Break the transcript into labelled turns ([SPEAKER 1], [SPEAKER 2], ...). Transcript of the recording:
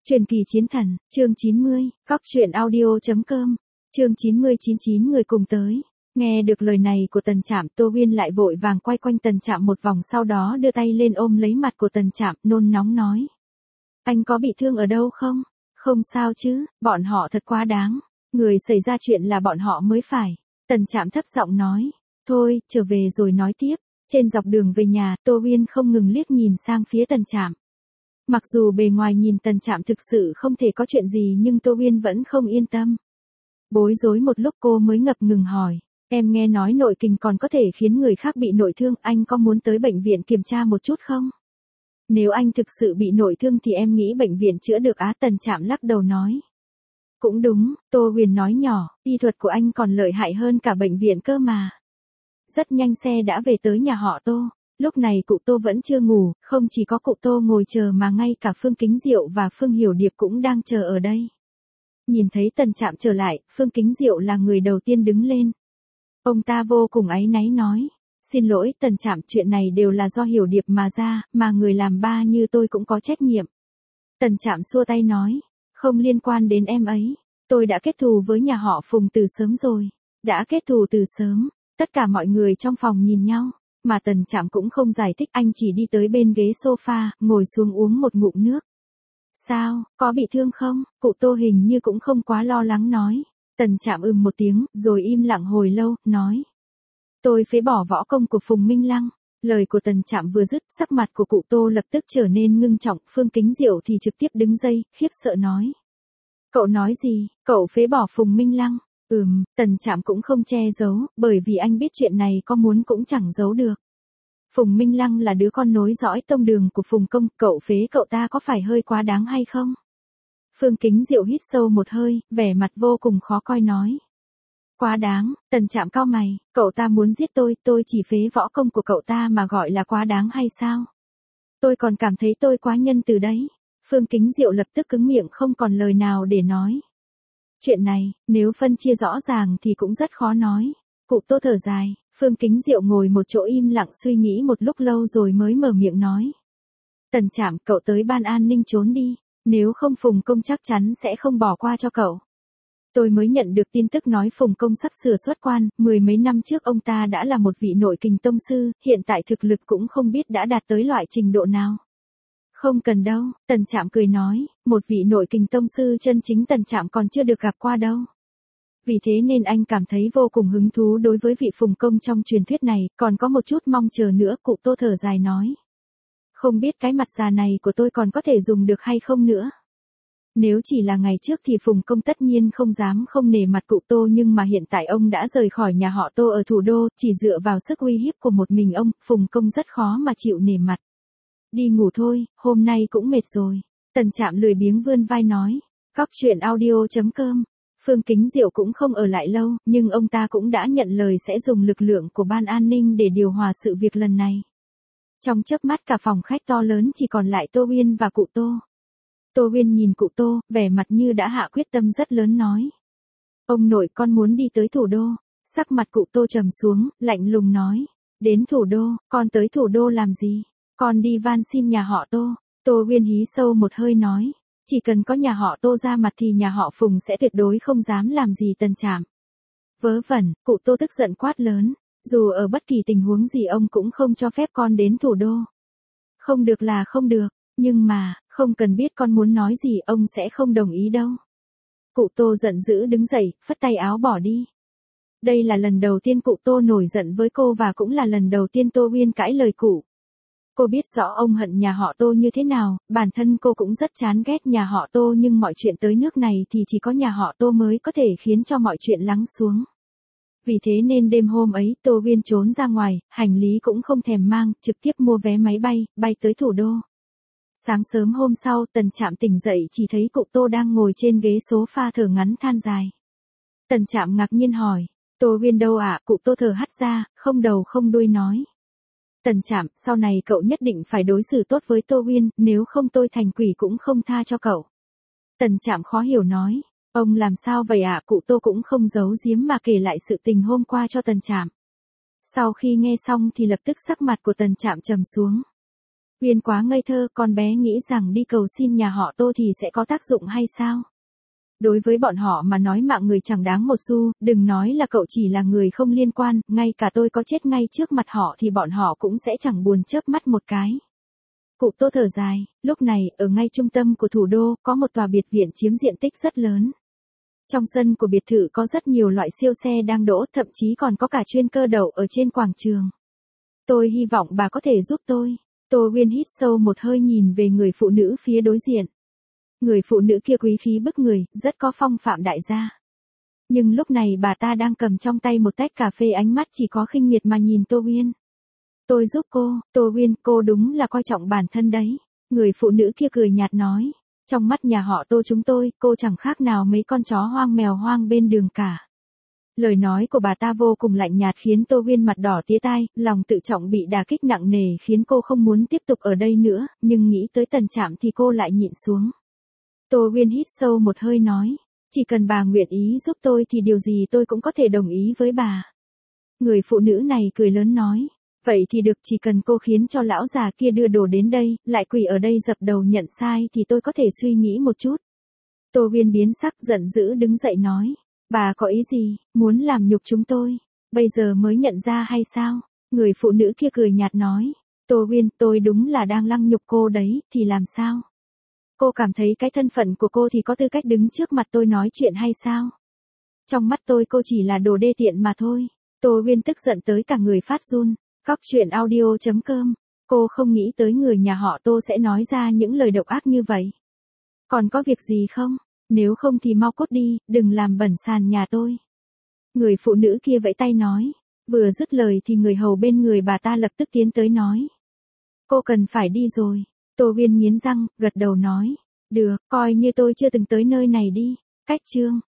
[SPEAKER 1] Truyền kỳ chiến thần, chương 90, Cóc truyện audio.com, chương 99 người cùng tới. Nghe được lời này của Tần Trạm, Tô Huyên lại vội vàng quay quanh Tần Trạm một vòng, sau đó đưa tay lên ôm lấy mặt của Tần Trạm, nôn nóng nói. Anh có bị thương ở đâu không? Không sao chứ, bọn họ thật quá đáng. Người xảy ra chuyện là bọn họ mới phải. Tần Trạm thấp giọng nói. Thôi, trở về rồi nói tiếp. Trên dọc đường về nhà, Tô Huyên không ngừng liếc nhìn sang phía Tần Trạm. Mặc dù bề ngoài nhìn Tần Trạm thực sự không thể có chuyện gì, nhưng Tô Huyên vẫn không yên tâm. Bối rối một lúc cô mới ngập ngừng hỏi. Em nghe nói nội kình còn có thể khiến người khác bị nội thương, anh có muốn tới bệnh viện kiểm tra một chút không? Nếu anh thực sự bị nội thương thì em nghĩ bệnh viện chữa được á. Tần Trạm lắc đầu nói. Cũng đúng, Tô Huyền nói nhỏ, y thuật của anh còn lợi hại hơn cả bệnh viện cơ mà. Rất nhanh xe đã về tới nhà họ Tô. Lúc này cụ Tô vẫn chưa ngủ, không chỉ có cụ Tô ngồi chờ mà ngay cả Phương Kính Diệu và Phương Hiểu Điệp cũng đang chờ ở đây. Nhìn thấy Tần Trạm trở lại, Phương Kính Diệu là người đầu tiên đứng lên. Ông ta vô cùng áy náy nói. Xin lỗi Tần Trạm, chuyện này đều là do Hiểu Điệp mà ra, mà người làm ba như tôi cũng có trách nhiệm. Tần Trạm xua tay nói. Không liên quan đến em ấy. Tôi đã kết thù với nhà họ Phùng từ sớm rồi. Đã kết thù từ sớm. Tất cả mọi người trong phòng nhìn nhau. Mà Tần Trạm cũng không giải thích, anh chỉ đi tới bên ghế sofa, ngồi xuống uống một ngụm nước. Sao, có bị thương không? Cụ Tô hình như cũng không quá lo lắng nói. Tần Trạm một tiếng, rồi im lặng hồi lâu, nói. Tôi phế bỏ võ công của Phùng Minh Lăng. Lời của Tần Trạm vừa dứt, sắc mặt của cụ Tô lập tức trở nên ngưng trọng. Phương Kính Diệu thì trực tiếp đứng dậy, khiếp sợ nói. Cậu nói gì, cậu phế bỏ Phùng Minh Lăng? Tần Trạm cũng không che giấu, bởi vì anh biết chuyện này có muốn cũng chẳng giấu được. Phùng Minh Lăng là đứa con nối dõi tông đường của Phùng Công, cậu phế cậu ta có phải hơi quá đáng hay không? Phương Kính Diệu hít sâu một hơi, vẻ mặt vô cùng khó coi nói. Quá đáng, Tần Trạm cau mày, cậu ta muốn giết tôi chỉ phế võ công của cậu ta mà gọi là quá đáng hay sao? Tôi còn cảm thấy tôi quá nhân từ đấy. Phương Kính Diệu lập tức cứng miệng, không còn lời nào để nói. Chuyện này, nếu phân chia rõ ràng thì cũng rất khó nói. Cụ Tô thở dài, Phương Kính Diệu ngồi một chỗ im lặng suy nghĩ một lúc lâu rồi mới mở miệng nói. Tần Trạm, cậu tới ban an ninh trốn đi, nếu không Phùng Công chắc chắn sẽ không bỏ qua cho cậu. Tôi mới nhận được tin tức nói Phùng Công sắp sửa xuất quan, 10 mấy năm trước ông ta đã là một vị nội kình tông sư, hiện tại thực lực cũng không biết đã đạt tới loại trình độ nào. Không cần đâu, Tần Trạm cười nói, một vị nội kình tông sư chân chính Tần Trạm còn chưa được gặp qua đâu. Vì thế nên anh cảm thấy vô cùng hứng thú đối với vị Phùng Công trong truyền thuyết này, còn có một chút mong chờ nữa. Cụ Tô thở dài nói. Không biết cái mặt già này của tôi còn có thể dùng được hay không nữa. Nếu chỉ là ngày trước thì Phùng Công tất nhiên không dám không nể mặt cụ Tô, nhưng mà hiện tại ông đã rời khỏi nhà họ Tô ở thủ đô, chỉ dựa vào sức uy hiếp của một mình ông, Phùng Công rất khó mà chịu nể mặt. Đi ngủ thôi, hôm nay cũng mệt rồi. Tần Trạm lười biếng vươn vai nói. Cóc truyện audio.com. Phương Kính Diệu cũng không ở lại lâu, nhưng ông ta cũng đã nhận lời sẽ dùng lực lượng của ban an ninh để điều hòa sự việc lần này. Trong chớp mắt cả phòng khách to lớn chỉ còn lại Tô Huyên và cụ Tô. Tô Huyên nhìn cụ Tô, vẻ mặt như đã hạ quyết tâm rất lớn nói. Ông nội, con muốn đi tới thủ đô. Sắc mặt cụ Tô trầm xuống, lạnh lùng nói. Đến thủ đô, con tới thủ đô làm gì? Con đi van xin nhà họ Tô. Tô Huyên hí sâu một hơi nói. Chỉ cần có nhà họ Tô ra mặt thì nhà họ Phùng sẽ tuyệt đối không dám làm gì Tần Trạm. Vớ vẩn, cụ Tô tức giận quát lớn. Dù ở bất kỳ tình huống gì ông cũng không cho phép con đến thủ đô. Không được là không được, nhưng mà, không cần biết con muốn nói gì ông sẽ không đồng ý đâu. Cụ Tô giận dữ đứng dậy, phất tay áo bỏ đi. Đây là lần đầu tiên cụ Tô nổi giận với cô và cũng là lần đầu tiên Tô Huyên cãi lời cụ. Cô biết rõ ông hận nhà họ Tô như thế nào, bản thân cô cũng rất chán ghét nhà họ Tô, nhưng mọi chuyện tới nước này thì chỉ có nhà họ Tô mới có thể khiến cho mọi chuyện lắng xuống. Vì thế nên đêm hôm ấy Tô Huyên trốn ra ngoài, hành lý cũng không thèm mang, trực tiếp mua vé máy bay, bay tới thủ đô. Sáng sớm hôm sau Tần Trạm tỉnh dậy chỉ thấy cụ Tô đang ngồi trên ghế sofa thở ngắn than dài. Tần Trạm ngạc nhiên hỏi, Tô Huyên đâu ạ? Cụ Tô thở hắt ra, không đầu không đuôi nói. Tần Trạm, sau này cậu nhất định phải đối xử tốt với Tô Huyên, nếu không tôi thành quỷ cũng không tha cho cậu. Tần Trạm khó hiểu nói, ông làm sao vậy ạ? Cụ Tô cũng không giấu giếm mà kể lại sự tình hôm qua cho Tần Trạm. Sau khi nghe xong thì lập tức sắc mặt của Tần Trạm trầm xuống. Uyên quá ngây thơ, con bé nghĩ rằng đi cầu xin nhà họ Tô thì sẽ có tác dụng hay sao? Đối với bọn họ mà nói mạng người chẳng đáng một xu, đừng nói là cậu chỉ là người không liên quan, ngay cả tôi có chết ngay trước mặt họ thì bọn họ cũng sẽ chẳng buồn chớp mắt một cái. Cụ Tô thở dài, lúc này, ở ngay trung tâm của thủ đô, có một tòa biệt viện chiếm diện tích rất lớn. Trong sân của biệt thự có rất nhiều loại siêu xe đang đỗ, thậm chí còn có cả chuyên cơ đậu ở trên quảng trường. Tôi hy vọng bà có thể giúp tôi. Tô Uyên hít sâu một hơi nhìn về người phụ nữ phía đối diện. Người phụ nữ kia quý khí bức người, rất có phong phạm đại gia. Nhưng lúc này bà ta đang cầm trong tay một tách cà phê, ánh mắt chỉ có khinh miệt mà nhìn Tô Uyên. Tôi giúp cô, Tô Uyên, cô đúng là coi trọng bản thân đấy. Người phụ nữ kia cười nhạt nói. Trong mắt nhà họ Tô chúng tôi, cô chẳng khác nào mấy con chó hoang mèo hoang bên đường cả. Lời nói của bà ta vô cùng lạnh nhạt khiến Tô Uyên mặt đỏ tía tai, lòng tự trọng bị đả kích nặng nề khiến cô không muốn tiếp tục ở đây nữa, nhưng nghĩ tới Tần Trạm thì cô lại nhịn xuống. Tô Uyên hít sâu một hơi nói, chỉ cần bà nguyện ý giúp tôi thì điều gì tôi cũng có thể đồng ý với bà. Người phụ nữ này cười lớn nói, vậy thì được, chỉ cần cô khiến cho lão già kia đưa đồ đến đây, lại quỳ ở đây dập đầu nhận sai thì tôi có thể suy nghĩ một chút. Tô Uyên biến sắc giận dữ đứng dậy nói, bà có ý gì, muốn làm nhục chúng tôi, bây giờ mới nhận ra hay sao? Người phụ nữ kia cười nhạt nói, Tô Uyên, tôi đúng là đang lăng nhục cô đấy, thì làm sao? Cô cảm thấy cái thân phận của cô thì có tư cách đứng trước mặt tôi nói chuyện hay sao? Trong mắt tôi cô chỉ là đồ đê tiện mà thôi. Tô Uyên tức giận tới cả người phát run. Cóc truyện audio.com. Cô không nghĩ tới người nhà họ Tô sẽ nói ra những lời độc ác như vậy. Còn có việc gì không? Nếu không thì mau cút đi, đừng làm bẩn sàn nhà tôi. Người phụ nữ kia vẫy tay nói. Vừa dứt lời thì người hầu bên người bà ta lập tức tiến tới nói. Cô cần phải đi rồi. Tô Uyên nghiến răng, gật đầu nói. Được, coi như tôi chưa từng tới nơi này đi. Cách chương.